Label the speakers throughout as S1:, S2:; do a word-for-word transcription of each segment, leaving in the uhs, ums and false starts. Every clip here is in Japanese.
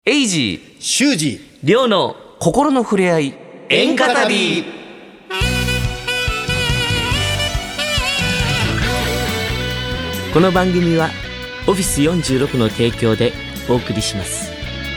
S1: エイジー、
S2: 修二、
S1: リョウの心の触れ合い、演歌旅。この番組はオフィスよんじゅうろくの提供でお送りします。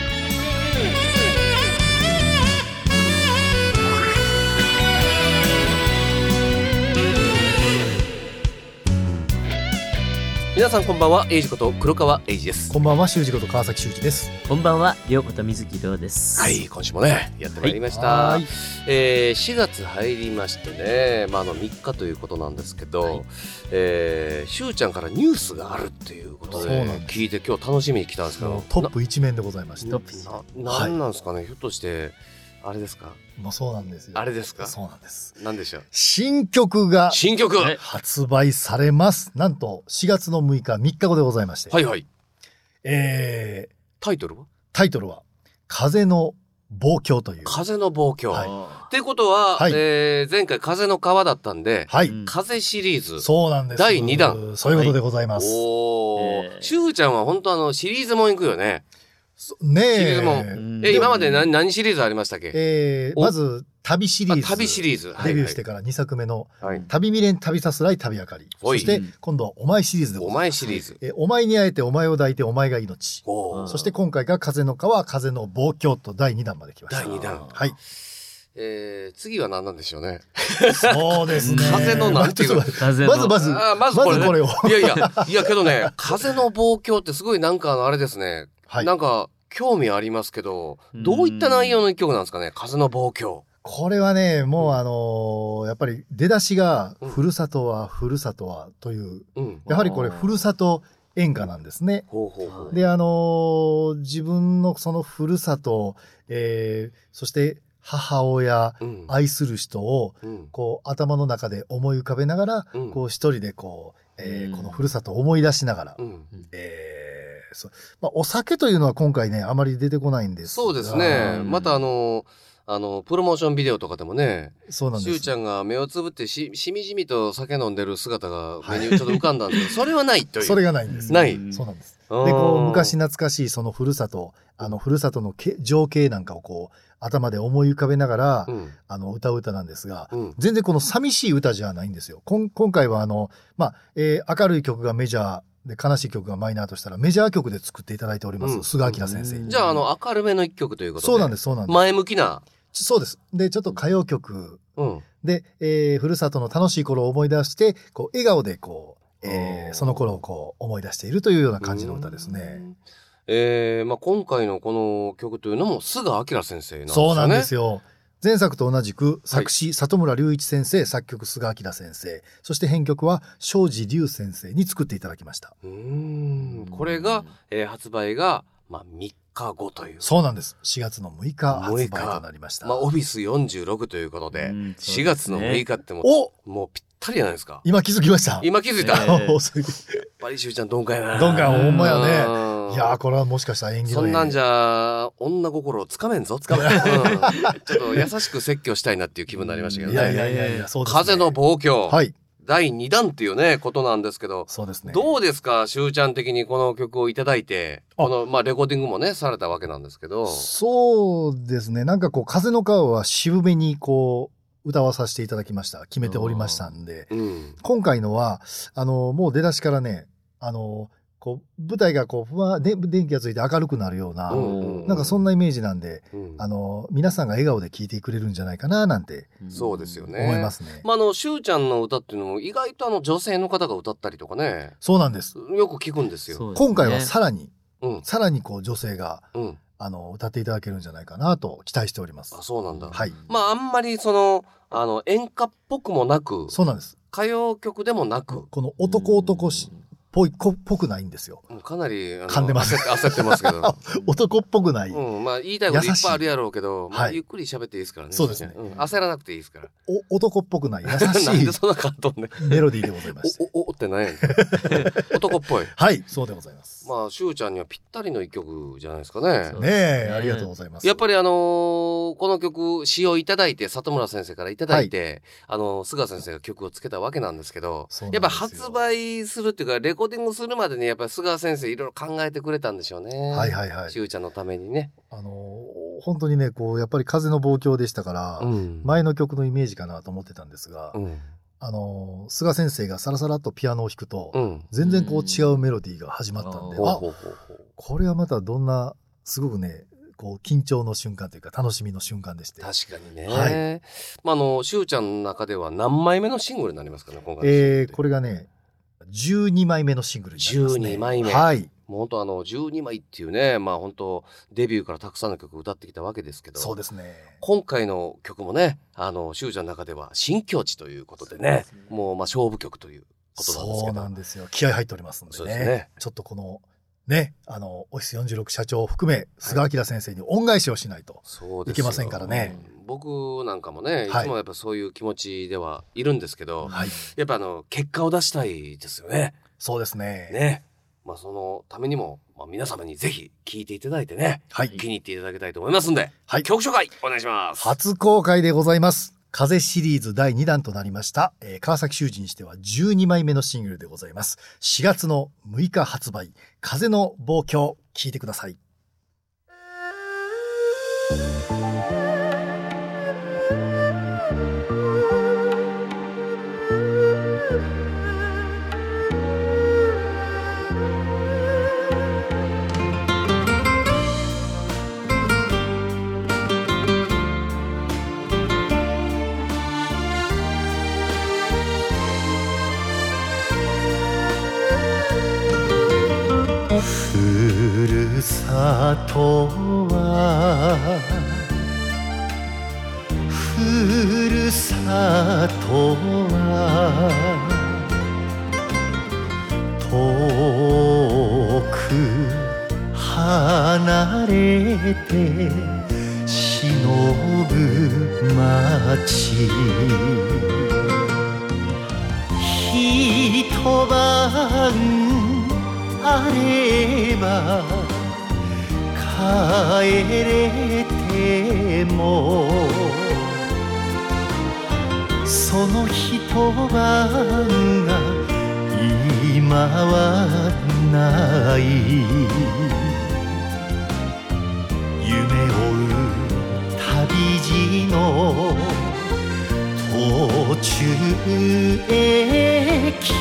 S3: 皆さんこんばんは。エイジこと黒川エイジです。
S2: こんばんは。修二こと川崎修二です。
S1: こんばんは。リョウこと水木リョウです。
S3: はい、今週もねやってまいりました、
S2: はい、
S3: えー、しがつ入りましてね、まあ、あのみっかということなんですけど、はい、えー、しゅうちゃんからニュースがあるっていうことで聞いて今日楽しみに来たんですけど、
S2: トップ一面でございました。
S3: な、なんなんですかね、はい、ひょっとしてあれですか。
S2: もうそうなんですよ。
S3: あれですか。
S2: そうなんです。
S3: なんでしょう。
S2: 新曲が
S3: 新曲
S2: 発売されます。なんとしがつのむいか、みっかごでございまして。
S3: はいはい。
S2: えー、
S3: タイトルは
S2: タイトルは風の望郷という。
S3: 風の望郷。
S2: はい。
S3: っていうことは、はい、えー、前回風の川だったんで、はい、風シリーズ。
S2: そうなんです。
S3: だいにだん。
S2: そういうことでございます。
S3: はい、おー。しゅうちゃんは本当あのシリーズもん行くよね。
S2: ねえ。
S3: シリーズもん。え、今まで何、何シリーズありましたっけ？
S2: えー、まず、旅シリーズ。
S3: 旅シリーズ。
S2: デビューしてからにさくめの、はい、旅未練旅さすらい旅あかり。そして、今度はお前シリーズでございます。
S3: お前シリーズ。
S2: えー、お前に会えてお前を抱いてお前が命。そして今回が風の川、風の望郷とだいにだんまで来ました。
S3: だいにだん。
S2: はい。
S3: えー、次は何なんでしょうね。
S2: そうですね。
S3: 風のなんていうの。
S2: まずまず、まず、まずこれを。
S3: いやいや、いやけどね、風の望郷ってすごいなんかあのあれですね。はい。なんか、興味ありますけど、どういった内容の一曲なんですかね、風の望郷。
S2: これはね、もうあのー、やっぱり出だしが、ふるさとは、ふるさとはという、うん、やはりこれ、ふるさと演歌なんですね。ほうほうほう。で、あのー、自分のそのふるさと、えー、そして母親、うん、愛する人を、うん、こう、頭の中で思い浮かべながら、うん、こう、一人でこう、えーうん、このふるさとを思い出しながら、うん、えーそうまあ、お酒というのは今回ねあまり出てこないんです。
S3: そうですね。またあのあのプロモーションビデオとかでもね、そうなんです。しゅうちゃんが目をつぶってししみじみと酒飲んでる姿が目にちょっと浮かんだんですけど、それはないという。
S2: それがないんです。
S3: ない。
S2: そうなんです。でこう昔懐かしいそのふるさとあのふるさとのけ情景なんかをこう頭で思い浮かべながら、うん、あの歌う歌なんですが、うん、全然この寂しい歌じゃないんですよ。こん今回はあのまあ、えー、明るい曲がメジャーで悲しい曲がマイナーとしたらメジャー曲で作っていただいております、うん、菅明先生、
S3: じゃああの明るめの一曲ということで。
S2: そうなんですそうなんです。
S3: 前向きな。
S2: そうです。でちょっと歌謡曲、うん、で、えー、ふるさとの楽しい頃を思い出してこう笑顔でこう、えー、その頃をこう思い出しているというような感じの歌ですね。
S3: えーまあ、今回のこの曲というのも菅明先生なんですよね。
S2: そうなんですよ。前作と同じく作詞、はい、里村隆一先生、作曲菅明先生、そして編曲は庄司龍先生に作っていただきました。
S3: うーん、これが、えー、発売が、まあ、みっかごという。
S2: そうなんです。しがつのむいか発売となりました。
S3: まあ、オフィスよんじゅうろくということで、でね、しがつのむいかってもう、もうぴったりじゃないですか。
S2: 今気づきました。
S3: 今気づいた。
S2: えー、
S3: やっぱりしゅうちゃん鈍感やな。
S2: 鈍感ほんまやね。いやーこれはもしかしたら演技の
S3: そんなんじゃ女心をつかめんぞつかめん、うん、ちょっと優しく説教したいなっていう気分になりましたけどね。
S2: いやいやいやいや、そうですね。
S3: 風の望郷、
S2: はい、
S3: だいにだんっていうねことなんですけど、
S2: そうですね。
S3: どうですかしゅうちゃん的にこの曲をいただいて、このまあレコーディングもねされたわけなんですけど。
S2: そうですね。なんかこう風の川は渋めにこう歌わさせていただきました。決めておりましたんで、うん、今回のはあのもう出だしからねあのこう舞台がこうふわで電気がついて明るくなるような、うんうん、なんかそんなイメージなんで、うん、あの皆さんが笑顔で聴いてくれるんじゃないかななんて、
S3: うん、そうですよね。
S2: 思いますね。
S3: まああのしゅうちゃんの歌っていうのも意外とあの女性の方が歌ったりとかね。
S2: そうなんです。
S3: よく聞くんですよ。
S2: ですね、今回はさらに、うん、さらにこう女性が、うん、あの歌っていただけるんじゃないかなと期待しております。
S3: あ、そうなんだ。
S2: はい。
S3: まああんまりそのあの演歌っぽくもなく、
S2: そうなんです。
S3: 歌謡曲でもなく、
S2: この男男しぽいこっぽくないんですよ。
S3: かなり
S2: 噛んでます。
S3: 焦ってますけど
S2: 男っぽくない、
S3: うん、まあ言いたいこといっぱいあるやろうけど、まあ、ゆっくり喋っていいですからね。
S2: そうですね、
S3: うん、焦らなくていいですから。
S2: お男っぽくない優しい
S3: なんでそんな感動ね
S2: メロディーでございました。
S3: おおおって何やねん男っぽい。
S2: はいそうでございます。
S3: まあしゅうちゃんにはぴったりの一曲じゃないですかね。
S2: ねえ、ありがとうございます。
S3: やっぱりあのー、 この曲詩をいただいて里村先生からいただいて、はい、あの菅先生が曲をつけたわけなんですけど、やっぱ発売するっていうかレコーディングするまでにやっぱり菅先生いろいろ考えてくれたんでしょうね。
S2: はいはいはい。
S3: しゅうちゃんのためにね。
S2: あの本当にねこうやっぱり風の望郷でしたから、うん、前の曲のイメージかなと思ってたんですが、うん、あの菅先生がサラサラっとピアノを弾くと、うん、全然こう違うメロディーが始まったんで、うん、あこれはまたどんなすごくねこう緊張の瞬間というか楽しみの瞬間でして。
S3: 確かにね、はい、まあ、あのしゅうちゃんの中では何枚目のシングルになりますかね今回の、
S2: えー、これがねじゅうにまいめのシングルになりますね。
S3: じゅうにまいめ、はい、もう本当あのじゅうにまいっていうね、まあ本当デビューからたくさんの曲を歌ってきたわけですけど、
S2: そうですね、
S3: 今回の曲もねあのしゅうちゃんの中では新境地ということでね、もうまあ勝負曲ということなんですけど、
S2: そうなんですよ、気合入っておりますんで ね, そうですね、ちょっとこのね、あのオフィスよんじゅうろく社長を含め菅明先生に恩返しをしないといけませんからね、はい、
S3: 僕なんかもねいつもやっぱそういう気持ちではいるんですけど、はい、やっぱあの結果を出したいですよね。
S2: そうですね。
S3: ね、まあ、そのためにも、まあ、皆様にぜひ聴いていただいてね、はい、気に入っていただきたいと思いますんで、はい、曲紹介お願いします。
S2: 初公開でございます。風シリーズだいにだんとなりました、えー、川崎修司にしてはじゅうにまいめのシングルでございます。しがつのむいか発売、風の望郷、聴いてください。ふるさとはふるさとは遠く離れて忍ぶ街、一晩あれば帰れてもその一晩が今はない、夢追う旅路の途中駅、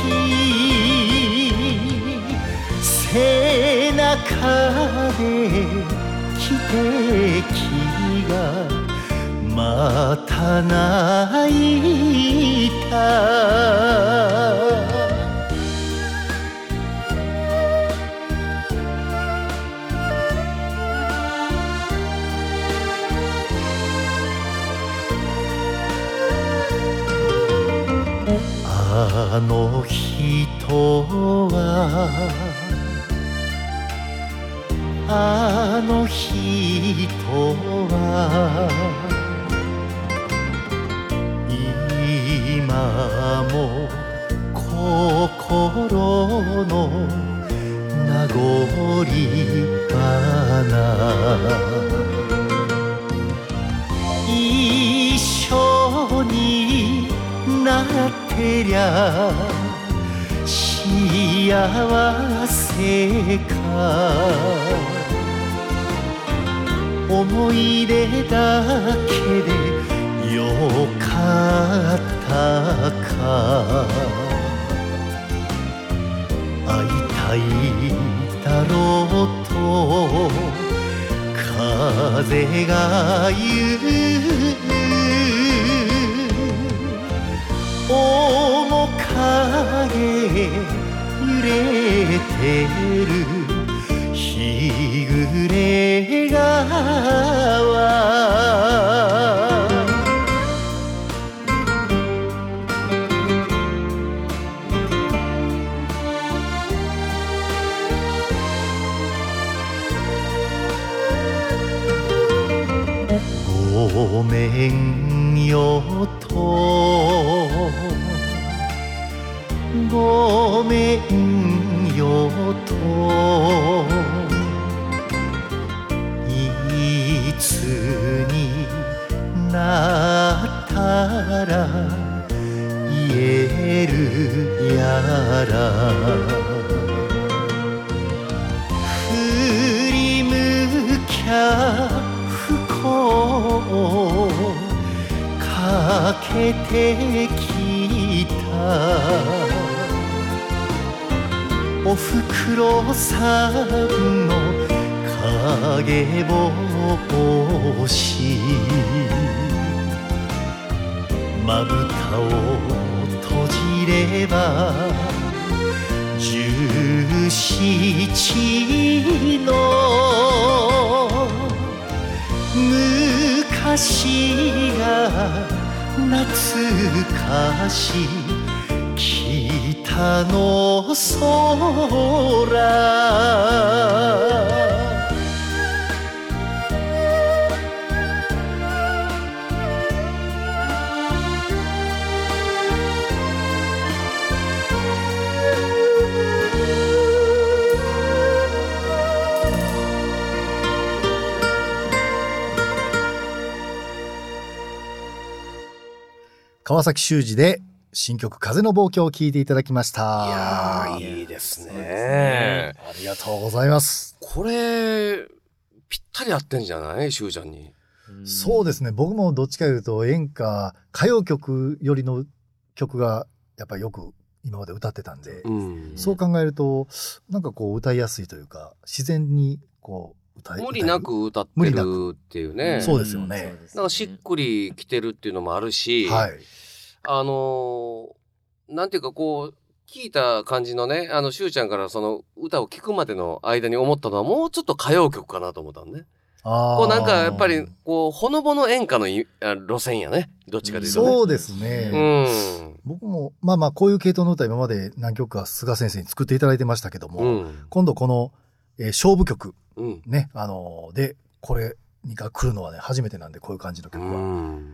S2: 背中で汽笛がまた泣いた。あの人はあの人は今も心の名残花、一緒になってりゃ幸せか、思い出だけでよかったか、会いたいだろうと風が言う、面影揺れてる日暮れ川、ごめんよとごめんよといつになったら言えるやら振り向きゃ不幸かけてきたおふくろさんの影帽子まぶたを閉じれば十七の昔が懐かしい北の空川崎修二で新曲風の望郷を聴いていただきました。
S3: いやーいいですね。
S2: ありがとうございます。
S3: これぴったり合ってんじゃない修ちゃんに。
S2: うんそうですね。僕もどっちかというと演歌歌謡曲よりの曲がやっぱりよく今まで歌ってたんで、うん、そう考えるとなんかこう歌いやすいというか自然にこう歌い
S3: 無理なく歌ってるっていうね。
S2: そうですよね。
S3: なんかしっくりきてるっていうのもあるし、はい、あのー、なんていうかこう聞いた感じのね、あのしゅうちゃんからその歌を聞くまでの間に思ったのはもうちょっと歌謡曲かなと思ったのね。あこうなんかやっぱりこうほのぼの演歌の路線やね。どっちかというとね。
S2: そうですね。うん、僕もまあまあこういう系統の歌今まで何曲か菅先生に作っていただいてましたけども、うん、今度この、えー、勝負曲、うん、ねあのー、でこれが来るのはね初めてなんでこういう感じの曲は、うん、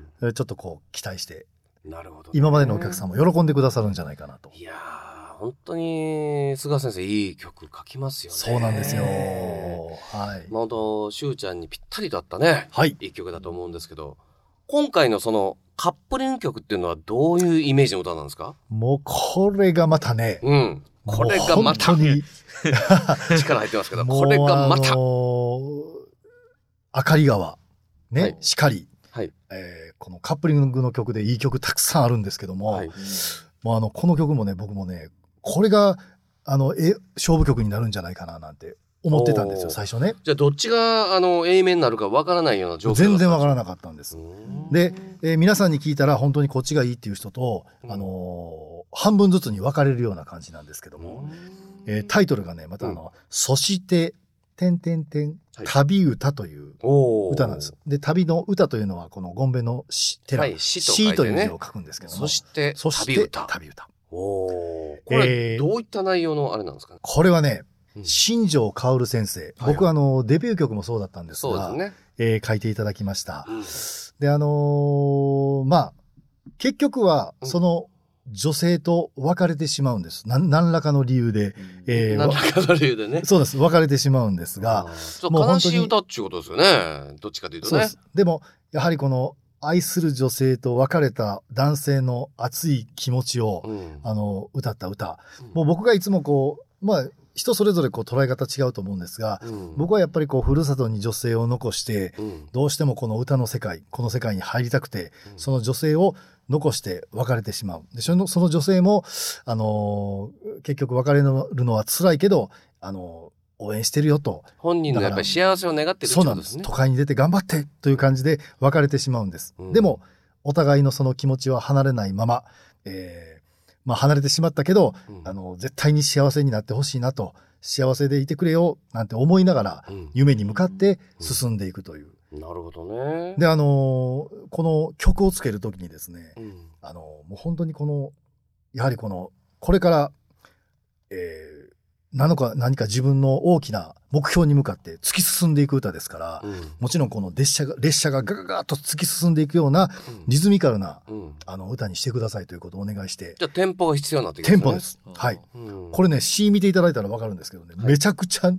S2: ちょっとこう期待して。なるほど、ね、今までのお客さんも喜んでくださるんじゃないかなと。
S3: いやー本当に菅先生いい曲書きますよね。
S2: そうなんですよ。はい。
S3: まあ本当しゅうちゃんにぴったりだったね。
S2: はい。
S3: いい曲だと思うんですけど、今回のそのカップリング曲っていうのはどういうイメージの歌なんですか？
S2: もうこれがまたね。
S3: うん。これがまたね。力入ってますけど、これがまた。
S2: あかり川ね、はい、しかり。はい。えー、このカップリングの曲でいい曲たくさんあるんですけども、はい、もうあのこの曲もね僕もねこれがあのえ勝負曲になるんじゃないかななんて思ってたんですよ最初ね。
S3: じゃあどっちがあの A 面になるかわからないような状況だったんですか？
S2: 全然わからなかったんです。で、えー、皆さんに聞いたら本当にこっちがいいっていう人と、あのー、半分ずつに分かれるような感じなんですけども、えー、タイトルがねまたあの、うん、そしててんてんてん旅歌という歌なんです。で旅の歌というのはこのゴンベのし寺、はい、詩という字を書くんですけども、
S3: そして旅歌。
S2: 旅歌。
S3: おこれどういった内容のあれなんですかね？
S2: これはね、うん、新庄薫先生、はい、僕あのデビュー曲もそうだったんですが、そうですね、えー、書いていただきました。うん、であのー、まあ結局はその、うん女性と別れてしまうんです。な何らかの理由で、
S3: えー、何らかの理由でね。
S2: そうです。別れてしまうんですが、
S3: もう悲しい歌っていうことですよね。どっちかというとね。そうです。
S2: でもやはりこの愛する女性と別れた男性の熱い気持ちを、うん、あの歌った歌、うん。もう僕がいつもこうまあ人それぞれこう捉え方違うと思うんですが、うん、僕はやっぱりこうふるさとに女性を残して、うん、どうしてもこの歌の世界、この世界に入りたくて、うん、その女性を残して別れてしまう。でその、その女性も、あのー、結局別れるのは辛いけど、あのー、応援してるよと。
S3: 本人のやっぱり幸せを願ってるってことですね。
S2: そうなんです。都会に出て頑張ってという感じで別れてしまうんです。うん、でも、お互いのその気持ちは離れないまま、えー、まあ離れてしまったけど、うん、あの、絶対に幸せになってほしいなと、幸せでいてくれよなんて思いながら、うん、夢に向かって進んでいくという。
S3: うん、なるほどね。
S2: で、あのー、この曲をつけるときにですね、うん、あのー、もう本当にこの、やはりこの、これから、えー、何か、何か自分の大きな目標に向かって突き進んでいく歌ですから、うん、もちろんこの列車が、列車がガガガッと突き進んでいくような、リズミカルな、うん、あの歌にしてくださいということをお願いして。
S3: じゃあテンポが必要になってきますね。
S2: テンポです。はい。うん、これね、詩見ていただいたらわかるんですけどね、はい、めちゃくちゃ、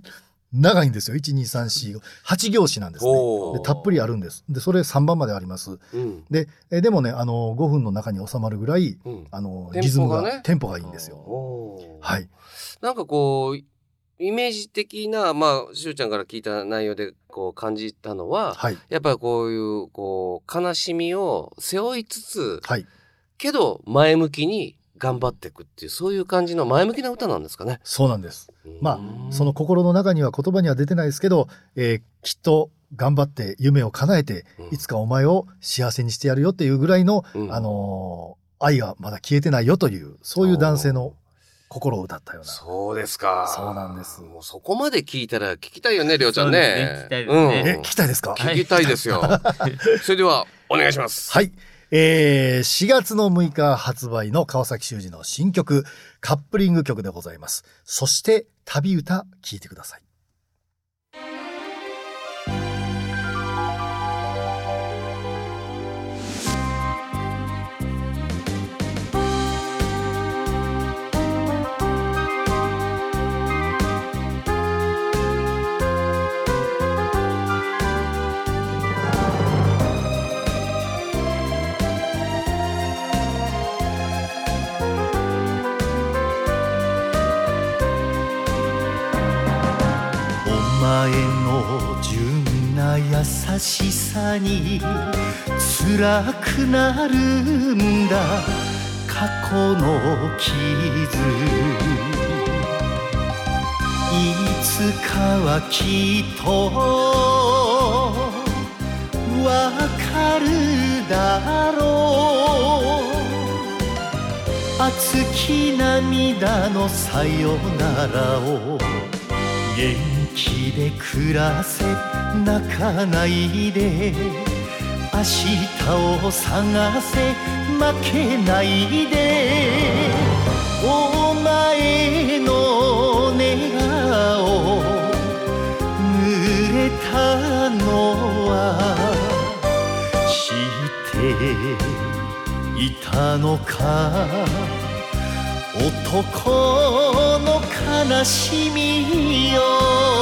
S2: 長いんですよ。いち、に、さん、よん、はち行詞なんですね。でたっぷりあるんです。で、それさんばんまであります。うん、で、えでもね、あの、ごふんの中に収まるぐらい、うん、あの、リズムが、ね、テンポがいいんですよ。はい。
S3: なんかこう、イメージ的な、まあ、しゅうちゃんから聞いた内容でこう感じたのは、はい、やっぱりこういう、こう、悲しみを背負いつつ、はい、けど前向きに頑張っていくっていう、そういう感じの前向きな歌なんですかね。
S2: そうなんです。まあ、その心の中には言葉には出てないですけど、えー、きっと頑張って夢を叶えて、うん、いつかお前を幸せにしてやるよっていうぐらいの、うん、あのー、愛がまだ消えてないよという、そういう男性の心を歌ったような。
S3: そうですか。
S2: そうなんです。
S3: もうそこまで聞いたら聞きたいよね、りょうちゃんね。
S1: 聞きたいですね。
S2: うん、え、聞きたいですか？
S3: 聞きたいですよ。それでは、お願いします。
S2: はい。えー、しがつのむいか発売の川崎修二の新曲、カップリング曲でございます。そして、旅歌、聴いてください。
S4: お前の純な優しさに辛くなるんだ過去の傷いつかはきっとわかるだろう熱き涙のさよならを元気で暮らせ泣かないで明日を探せ負けないでお前の笑顔濡れたのは知っていたのか男の悲しみよ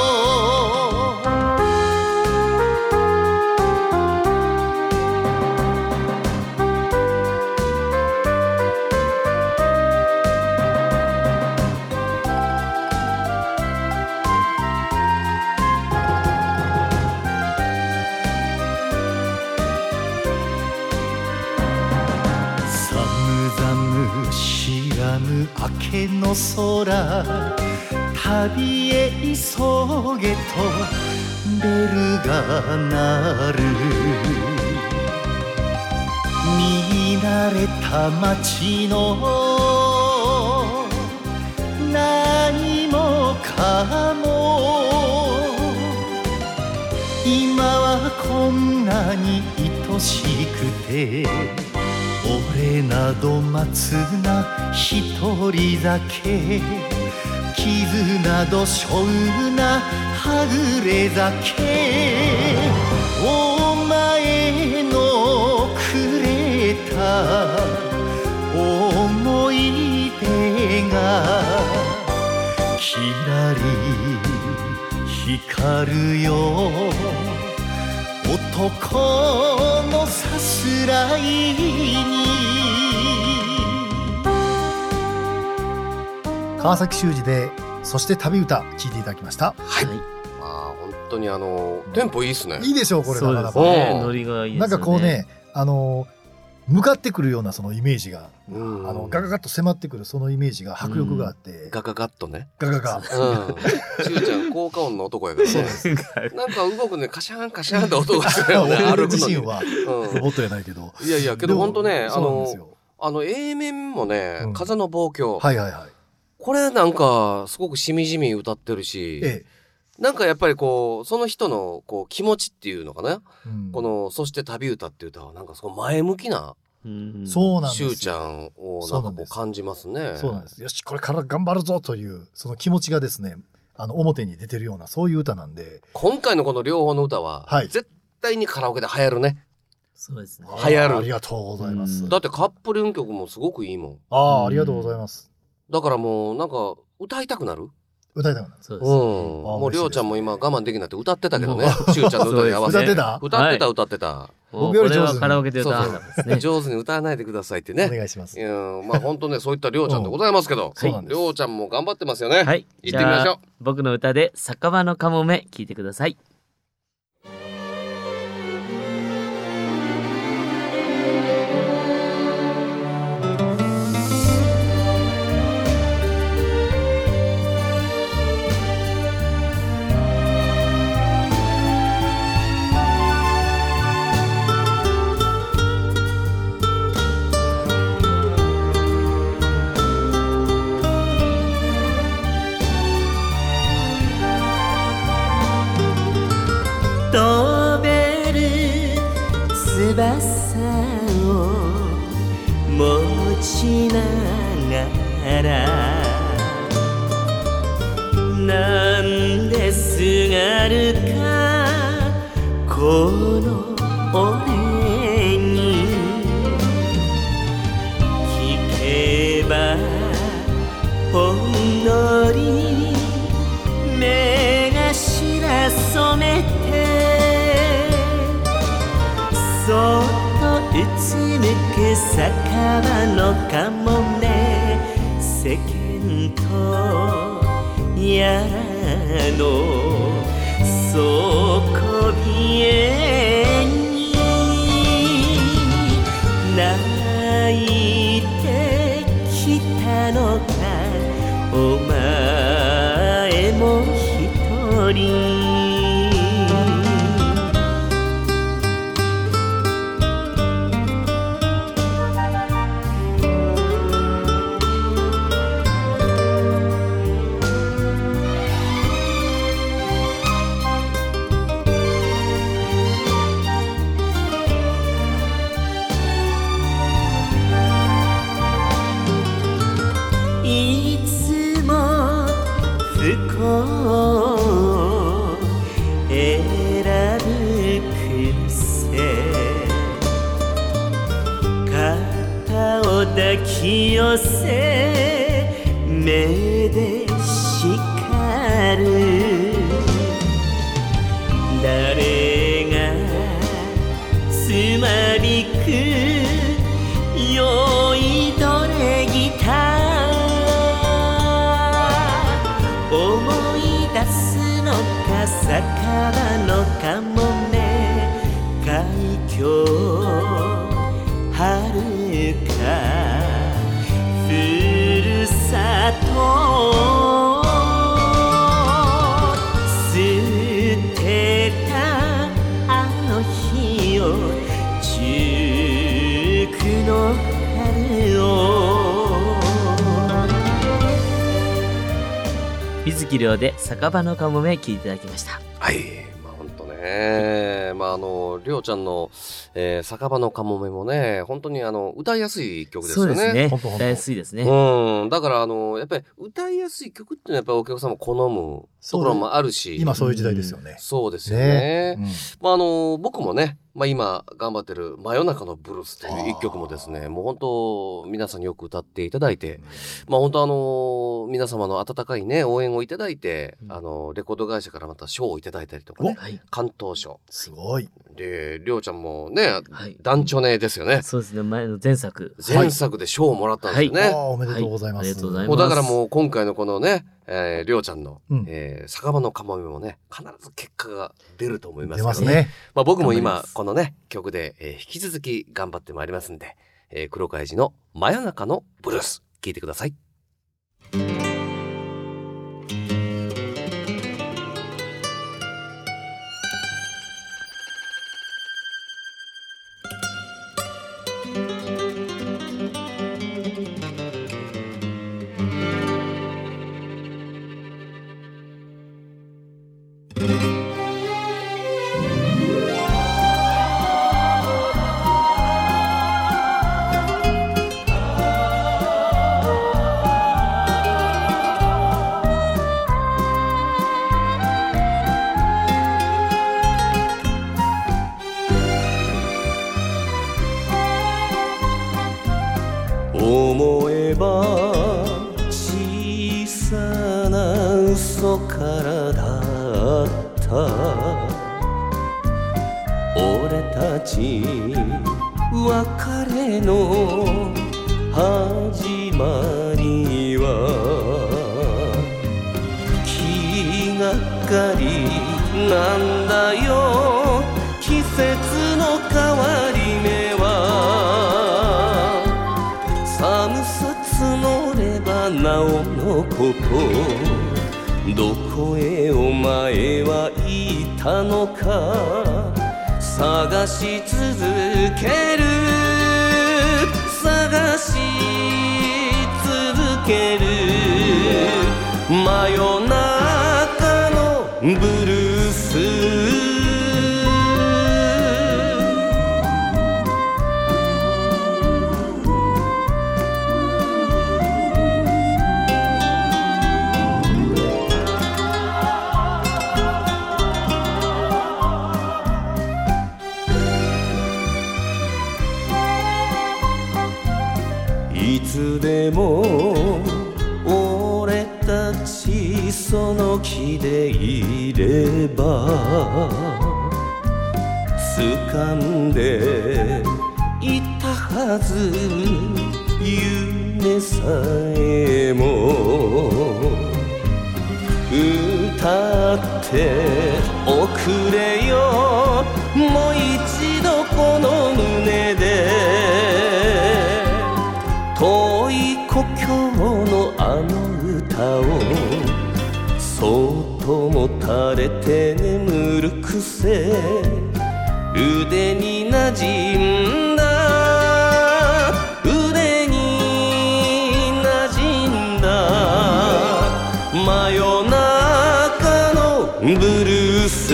S4: 明けの空旅へ急げとベルが鳴る見慣れた街の何もかも今はこんなに愛しくて俺など待つな一人だけ傷など背負うなはぐれ酒お前のくれた思い出がきらり光るよ男のさすらいに
S2: 川崎修二でそして旅歌聴いていただきました。
S3: はい、まあ本当にあのテンポいいですね。
S2: いいでしょうこれ。
S1: なかなかねノリがいいですね。
S2: なんかこうねあの向かってくるようなそのイメージが、うん、あのガガガッと迫ってくるそのイメージが迫力があって、うん、
S3: ガガガッとね
S2: ガガガ、うん、
S3: しゅうちゃん効果音の男やからねなんか動くねカシャンカシャンって音がするよね
S2: 俺自身はロボットやないけど、
S3: うん、いやいやけど本当ねあのあの A 面もね、うん、風の望郷、
S2: はいはいはい、
S3: これなんかすごくしみじみ歌ってるし、ええ、なんかやっぱりこうその人のこう気持ちっていうのかな、うん、このそして旅歌っていう歌はなんかその前向きな
S2: そうなんですよ。
S3: しゅうちゃんをなんかこう感じますね。
S2: そうなんです。よしこれから頑張るぞというその気持ちがですねあの表に出てるようなそういう歌なんで
S3: 今回のこの両方の歌は、はい、絶対にカラオケで流行るね。
S1: そうですね。
S3: 流行る。
S2: ありがとうございます。
S3: だってカップリング曲もすごくいいもん。
S2: ああありがとうございます。
S3: だからもうなんか歌いたくなる。
S2: 歌いたくなる。
S3: そうです。うん、もうりょうちゃんも今我慢できなくて歌ってたけどね。しゅうちゃんの歌に合わせて。
S2: 歌ってた
S3: 歌ってた歌ってた。
S2: 僕より上手に
S1: カラオケで歌わなかったですね。
S3: 上手に歌わないでくださいってね。
S2: お願いします。
S3: いやまあ本当ねそういったりょうちゃんでございますけど、りょうちゃんも頑張ってますよね。
S1: はい。
S3: 行ってみましょう。
S1: 僕の歌で酒場のかもめ聞いてください。
S5: 飛べる翼を持ちながらなんですがるかこの俺に聞けばほんのり目頭染めてそっとうつむく酒場のかもめ世間とやらの底冷えに泣いてきたのかお前も一人抱き寄せ目で叱る誰がつまびく酔いどれギター思い出すのか酒場のかもめ海峡遥かふるさと捨てたあの日を熟の春を
S1: 水木亮で酒場のかもめ聞いていただきました。
S3: はい、まあ本当ね、まああのりょうちゃんの、えー、酒場のかもめもね、本当にあの歌いやすい曲ですよね。
S1: そうですね。歌いやすいですね。
S3: うん、だからあのやっぱり歌いやすい曲っていうのはやっぱりお客さんも好むところもあるし、
S2: 今そういう時代ですよね。
S3: うん、そうですよね。ねうん、まああの僕もね。まあ今頑張ってる真夜中のブルースという一曲もですね、もう本当皆さんによく歌っていただいて、うん、まあ本当あの皆様の温かいね応援をいただいて、うん、あのレコード会社からまた賞をいただいたりとかね、関東賞
S2: すごい
S3: でりょうちゃんもね、はい、団長ねですよね。
S1: そうですね、前の前作
S3: 前作で賞をもらったんですよね。
S2: はい、あおめでとうございます。
S1: はい、ありがとうございます。
S3: もうだからもう今回のこのねえー、りょうちゃんの、うんえー、酒場のかもめもね必ず結果が出ると思いますけど、ね、
S2: 出ますね。
S3: まあ、僕も今このね曲で、えー、引き続き頑張ってまいりますんで、えー、黒海寺の真夜中のブルース聞いてください。
S5: 嘘からだった俺たち別れの始まりは気がかりなんだよ季節の変わり目は寒さ募ればなおのことどこへお前は行ったのか探し続ける探し続ける真夜中のブルースいつでも俺たちその気でいれば掴んでいたはず夢さえも歌っておくれよもう一度この胸で遠い故郷のあの歌をそっともたれて眠る癖腕に馴染んだ腕に馴染んだ真夜中のブルース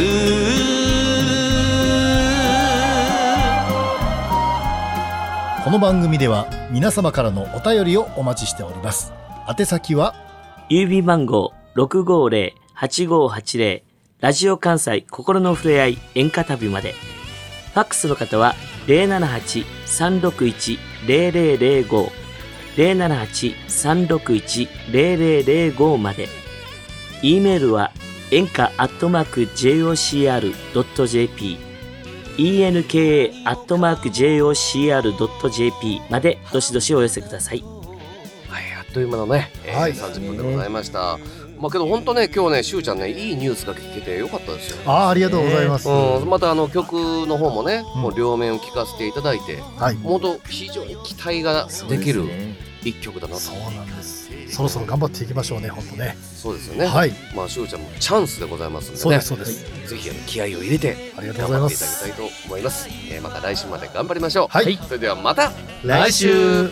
S2: この番組では皆様からのお便りをお待ちしております。宛先は
S1: 郵便番号 ろくごーぜろ はちごーはちぜろ ラジオ関西心のふれあい演歌旅まで。ファックスの方は ゼロななはち さんろくいち ゼロゼロゼロご ゼロななはち さんろくいち ゼロゼロゼロご まで。 E メールは演歌アットマーク ジェイオーシーアールドットジェーピーエンカ アットマーク ジェイオーシーアールドットジェーピー までどしどしお寄せください。
S3: はい、あっという間のね、えーはい、さんじゅっぷんでございました。まあけど本当ね今日ねしゅうちゃんねいいニュースが聞けてよかったですよ。
S2: ああありがとうございます。
S3: うん、またあの曲の方もね、うん、もう両面を聞かせていただいて、
S2: はい、
S3: 本当非常に期待ができる一曲だなと。
S2: そうなんです。そろそろ頑張っていきましょうね本当ね。
S3: そうですよね。
S2: はい。
S3: まあしゅうちゃんもチャンスでございますんでね。
S2: そうですそうです。
S3: ぜひあの気合を入れて
S2: ありがとうございます。
S3: 頑張っていただきたいと思います。えー、また来週まで頑張りましょう。
S2: はい。
S3: それではまた
S2: 来週。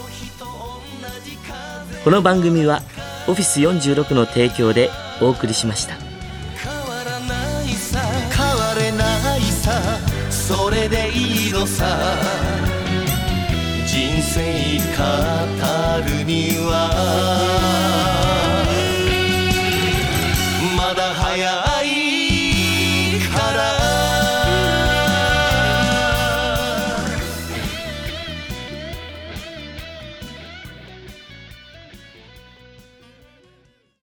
S1: この番組はオフィスよんじゅうろくの提供でお送りしました。
S5: 変わらないさ変われないさそれでいいのさ人生語るには